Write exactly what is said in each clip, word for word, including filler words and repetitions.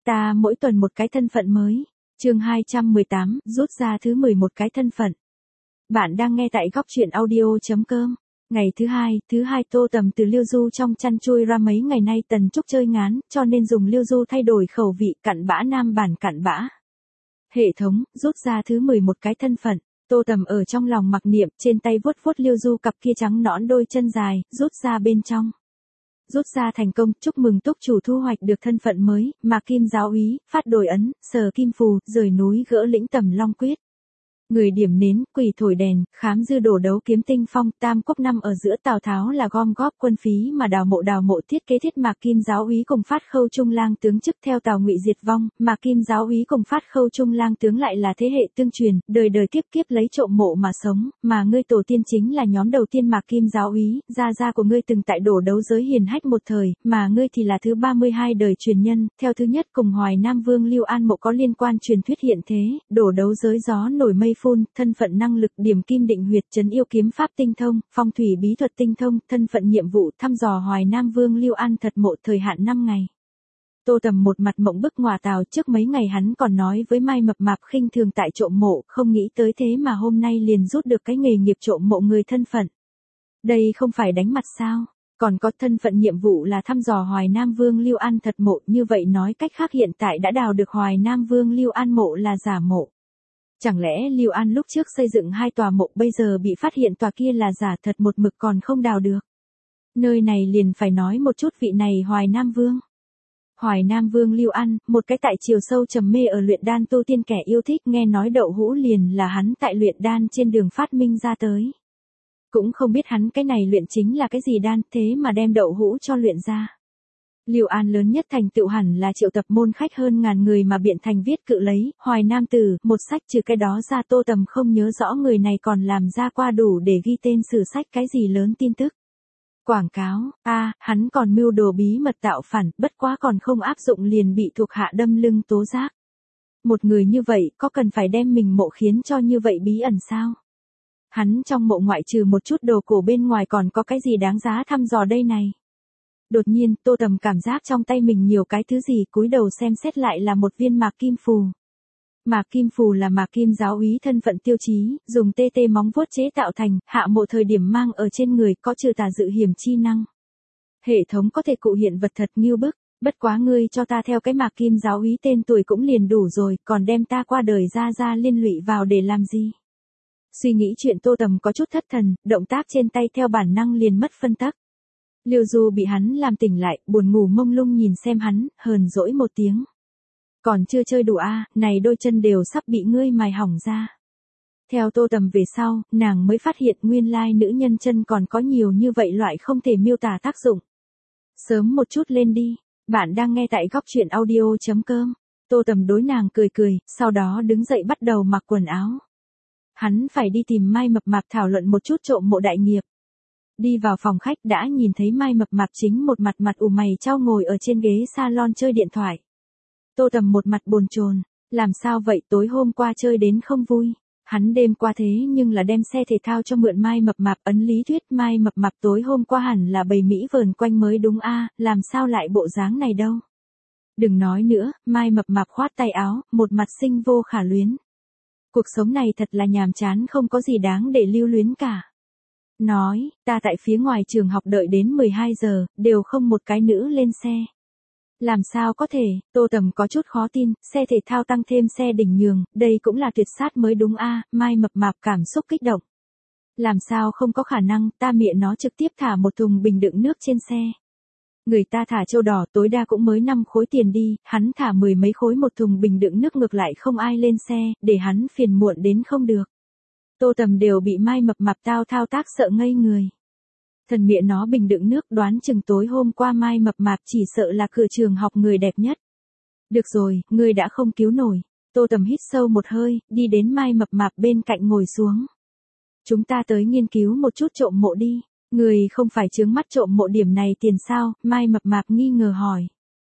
Ta mỗi tuần một cái thân phận mới. Chương hai trăm mười tám, rút ra thứ mười một cái thân phận. Bạn đang nghe tại góc truyện audio chấm com. Ngày thứ hai, thứ hai Tô Tầm từ Liêu Du trong chăn chui ra mấy ngày nay Tần Trúc chơi ngán, cho nên dùng Liêu Du thay đổi khẩu vị cặn bã nam bản cặn bã. Hệ thống, rút ra thứ mười một cái thân phận. Tô Tầm ở trong lòng mặc niệm, trên tay vuốt vuốt Liêu Du cặp kia trắng nõn đôi chân dài, rút ra bên trong. Rút ra thành công, chúc mừng túc chủ thu hoạch được thân phận mới, Mạc Kim giáo úy, phát đổi ấn, sờ kim phù, rời núi gỡ lĩnh Tầm Long quyết. Người điểm nến, quỷ thổi đèn, khám dư đổ đấu kiếm tinh phong, tam quốc năm ở giữa Tào Tháo là gom góp quân phí mà đào mộ đào mộ thiết kế thiết Mạc Kim giáo úy cùng phát khâu trung lang tướng chức theo Tào Ngụy diệt vong, Mạc Kim giáo úy cùng phát khâu trung lang tướng lại là thế hệ tương truyền, đời đời kiếp kiếp lấy trộm mộ mà sống, mà ngươi tổ tiên chính là nhóm đầu tiên Mạc Kim giáo úy, gia gia của ngươi từng tại đổ đấu giới hiền hách một thời, mà ngươi thì là thứ ba mươi hai đời truyền nhân, theo thứ nhất cùng Hoài Nam Vương Lưu An Mộ có liên quan truyền thuyết hiện thế, đổ đấu giới gió nổi mây phun, thân phận năng lực điểm kim định huyệt trấn yêu kiếm pháp tinh thông, phong thủy bí thuật tinh thông, thân phận nhiệm vụ thăm dò Hoài Nam Vương Lưu An thật mộ thời hạn năm ngày. Tô Tầm một mặt mộng bức ngòa tào, trước mấy ngày hắn còn nói với Mai Mập Mạp khinh thường tại trộm mộ, không nghĩ tới thế mà hôm nay liền rút được cái nghề nghiệp trộm mộ người thân phận. Đây không phải đánh mặt sao? Còn có thân phận nhiệm vụ là thăm dò Hoài Nam Vương Lưu An thật mộ, như vậy nói cách khác hiện tại đã đào được Hoài Nam Vương Lưu An mộ là giả mộ. Chẳng lẽ Lưu An lúc trước xây dựng hai tòa mộ bây giờ bị phát hiện tòa kia là giả thật một mực còn không đào được. Nơi này liền phải nói một chút vị này Hoài Nam Vương. Hoài Nam Vương Lưu An, một cái tại chiều sâu trầm mê ở luyện đan tu tiên kẻ yêu thích, nghe nói đậu hũ liền là hắn tại luyện đan trên đường phát minh ra tới. Cũng không biết hắn cái này luyện chính là cái gì đan, thế mà đem đậu hũ cho luyện ra. Lưu An lớn nhất thành tựu hẳn là triệu tập môn khách hơn ngàn người mà biện thành viết cự lấy, Hoài Nam Tử, một sách, trừ cái đó ra Tô Tầm không nhớ rõ người này còn làm ra qua đủ để ghi tên sử sách cái gì lớn tin tức. Quảng cáo, a à, hắn còn mưu đồ bí mật tạo phản, bất quá còn không áp dụng liền bị thuộc hạ đâm lưng tố giác. Một người như vậy có cần phải đem mình mộ khiến cho như vậy bí ẩn sao? Hắn trong mộ ngoại trừ một chút đồ cổ bên ngoài còn có cái gì đáng giá thăm dò đây này? Đột nhiên, Tô Tầm cảm giác trong tay mình nhiều cái thứ gì, cúi đầu xem xét lại là một viên Mạc Kim phù. Mạc Kim phù là Mạc Kim giáo úy thân phận tiêu chí, dùng tê tê móng vuốt chế tạo thành, hạ mộ thời điểm mang ở trên người, có trừ tà dự hiểm chi năng. Hệ thống có thể cụ hiện vật thật nghiêu bức, bất quá ngươi cho ta theo cái Mạc Kim giáo úy tên tuổi cũng liền đủ rồi, còn đem ta qua đời ra ra liên lụy vào để làm gì? Suy nghĩ chuyện Tô Tầm có chút thất thần, động tác trên tay theo bản năng liền mất phân tắc. Liêu Du bị hắn làm tỉnh lại, buồn ngủ mông lung nhìn xem hắn, hờn dỗi một tiếng. Còn chưa chơi đủ a, à, này đôi chân đều sắp bị ngươi mài hỏng ra. Theo Tô Tầm về sau, nàng mới phát hiện nguyên lai nữ nhân chân còn có nhiều như vậy loại không thể miêu tả tác dụng. Sớm một chút lên đi, bạn đang nghe tại góc truyện audio chấm com. Tô Tầm đối nàng cười cười, sau đó đứng dậy bắt đầu mặc quần áo. Hắn phải đi tìm Mai Mập Mạp thảo luận một chút trộm mộ đại nghiệp. Đi vào phòng khách đã nhìn thấy Mai Mập Mạp chính một mặt mặt ủ mày chau ngồi ở trên ghế salon chơi điện thoại. Tô Tầm một mặt bồn chồn, làm sao vậy, tối hôm qua chơi đến không vui. Hắn đêm qua thế nhưng là đem xe thể thao cho mượn Mai Mập Mạp, ấn lý thuyết Mai Mập Mạp tối hôm qua hẳn là bầy Mỹ vờn quanh mới đúng a, à, làm sao lại bộ dáng này đâu. Đừng nói nữa, Mai Mập Mạp khoát tay áo, một mặt sinh vô khả luyến. Cuộc sống này thật là nhàm chán, không có gì đáng để lưu luyến cả. Nói, ta tại phía ngoài trường học đợi đến mười hai giờ, đều không một cái nữ lên xe. Làm sao có thể, Tô Tầm có chút khó tin, xe thể thao tăng thêm xe đỉnh nhường, đây cũng là tuyệt sát mới đúng a, à, Mai Mập Mạp cảm xúc kích động. Làm sao không có khả năng, ta mẹ nó trực tiếp thả một thùng bình đựng nước trên xe. Người ta thả châu đỏ tối đa cũng mới năm khối tiền đi, hắn thả mười mấy khối một thùng bình đựng nước ngược lại không ai lên xe, để hắn phiền muộn đến không được. Tô Tầm đều bị Mai Mập Mạp tao thao tác sợ ngây người. Thần mẹ nó bình đựng nước, đoán chừng tối hôm qua Mai Mập Mạp chỉ sợ là cửa trường học người đẹp nhất. Được rồi, ngươi đã không cứu nổi. Tô Tầm hít sâu một hơi, đi đến Mai Mập Mạp bên cạnh ngồi xuống. Chúng ta tới nghiên cứu một chút trộm mộ đi. Người không phải chướng mắt trộm mộ điểm này tiền sao? Mai Mập Mạp nghi ngờ hỏi.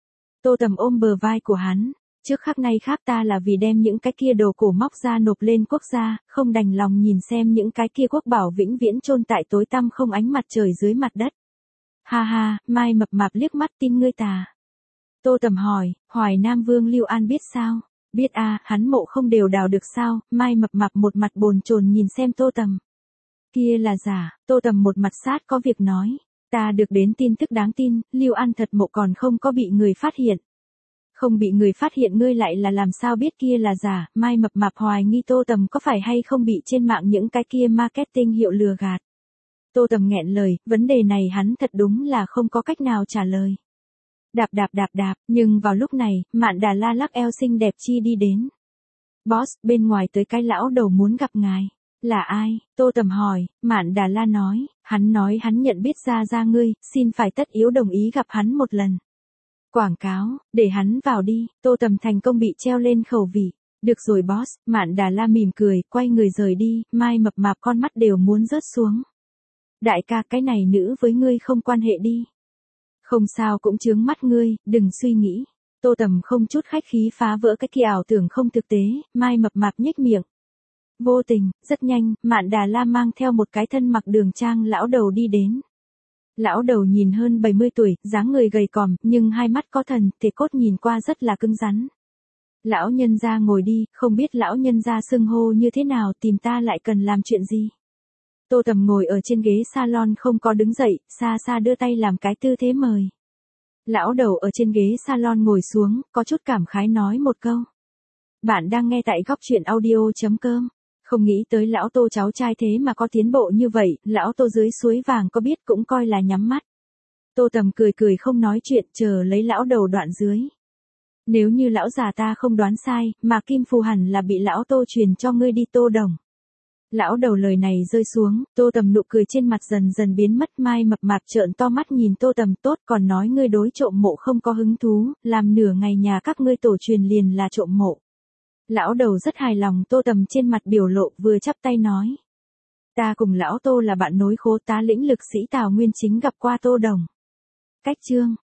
Tô Tầm ôm bờ vai của hắn. Trước khắc nay khác ta là vì đem những cái kia đồ cổ móc ra nộp lên quốc gia, không đành lòng nhìn xem những cái kia quốc bảo vĩnh viễn chôn tại tối tăm không ánh mặt trời dưới mặt đất. Ha ha, Mai Mập Mạp liếc mắt tin ngươi tà. Tô Tầm hỏi, Hoài Nam Vương Lưu An biết sao? Biết a, hắn mộ không đều đào được sao? Mai Mập Mạp một mặt bồn chồn nhìn xem Tô Tầm. Kia là giả, Tô Tầm một mặt sát có việc nói. Ta được đến tin tức đáng tin, Lưu An thật mộ còn không có bị người phát hiện. Không bị người phát hiện ngươi lại là làm sao biết kia là giả? Mai Mập Mạp hoài nghi Tô Tầm có phải hay không bị trên mạng những cái kia marketing hiệu lừa gạt. Tô Tầm nghẹn lời, vấn đề này hắn thật đúng là không có cách nào trả lời. Đạp đạp đạp đạp, nhưng vào lúc này, Mạn Đà La lắc eo xinh đẹp chi đi đến. Boss, bên ngoài tới cái lão đầu muốn gặp ngài. Là ai? Tô Tầm hỏi, Mạn Đà La nói, hắn nói hắn nhận biết ra ra ngươi, xin phải tất yếu đồng ý gặp hắn một lần. Quảng cáo, để hắn vào đi, Tô Tầm thành công bị treo lên khẩu vị. Được rồi boss, Mạn Đà La mỉm cười, quay người rời đi, Mai Mập Mạp con mắt đều muốn rớt xuống. Đại ca, cái này nữ với ngươi không quan hệ đi. Không sao cũng chướng mắt ngươi, đừng suy nghĩ. Tô Tầm không chút khách khí phá vỡ cái kia ảo tưởng không thực tế, Mai Mập Mạp nhếch miệng. Vô tình, rất nhanh, Mạn Đà La mang theo một cái thân mặc đường trang lão đầu đi đến. Lão đầu nhìn hơn bảy mươi tuổi, dáng người gầy còm, nhưng hai mắt có thần, thể cốt nhìn qua rất là cứng rắn. Lão nhân gia ngồi đi, không biết lão nhân gia xưng hô như thế nào, tìm ta lại cần làm chuyện gì. Tô Tầm ngồi ở trên ghế salon không có đứng dậy, xa xa đưa tay làm cái tư thế mời. Lão đầu ở trên ghế salon ngồi xuống, có chút cảm khái nói một câu. Bạn đang nghe tại góc truyện audio chấm com. Không nghĩ tới lão Tô cháu trai thế mà có tiến bộ như vậy, lão Tô dưới suối vàng có biết cũng coi là nhắm mắt. Tô Tầm cười cười không nói chuyện, chờ lấy lão đầu đoạn dưới. Nếu như lão già ta không đoán sai, mà kim phù hẳn là bị lão Tô truyền cho ngươi đi Tô Đồng. Lão đầu lời này rơi xuống, Tô Tầm nụ cười trên mặt dần dần biến mất. Mai Mập Mạp trợn to mắt nhìn Tô Tầm, tốt còn nói ngươi đối trộm mộ không có hứng thú, làm nửa ngày nhà các ngươi tổ truyền liền là trộm mộ. Lão đầu rất hài lòng, Tô Tầm trên mặt biểu lộ vừa chắp tay nói. Ta cùng lão Tô là bạn nối khố, tá lĩnh lực sĩ Tào Nguyên Chính gặp qua Tô Đồng. Cách chương